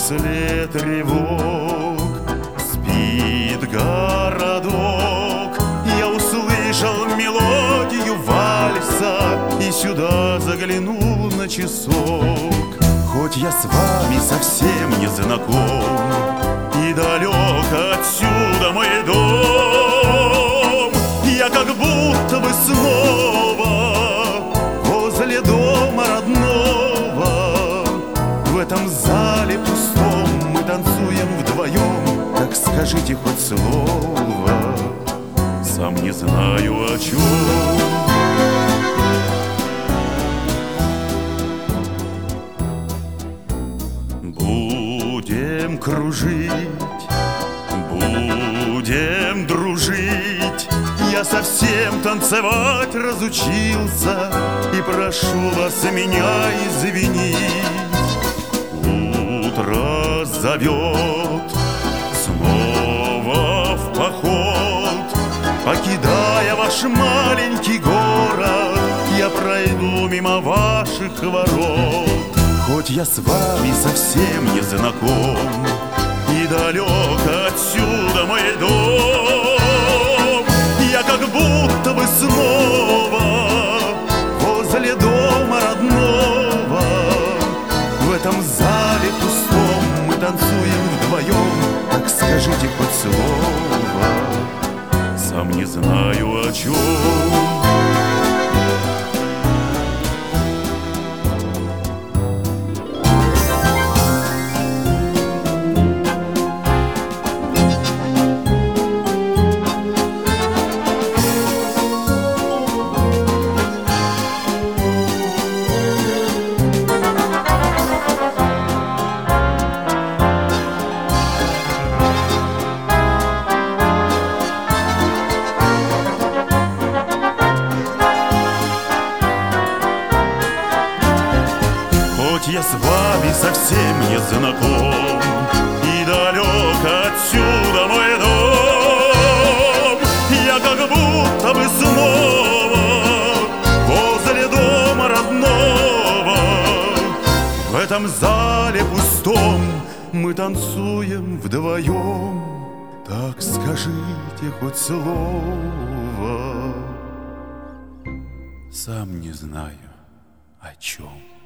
после тревог спит городок. Я услышал мелодию вальса и сюда заглянул на часок. Хоть я с вами совсем не знаком и далек отсюда мой дом, я как будто бы снова возле дома родного. В этом зале пустом мы танцуем вдвоем. Так скажите хоть слово, сам не знаю о чем. Будем кружить, будем дружить. Я совсем танцевать разучился и прошу вас меня извинить. Утро зовет снова в поход. Покидая ваш маленький город, я пройду мимо ваших ворот. Хоть я с вами совсем не знаком и далек отсюда мой дом, я как будто бы снова возле дома родного. В этом зале пустом мы танцуем вдвоем. Так скажите хоть слово, сам не знаю о чем. Хоть я с вами совсем не знаком и далек отсюда мой дом, я как будто бы снова возле дома родного. В этом зале пустом мы танцуем вдвоем. Так скажите хоть слово, сам не знаю о чем.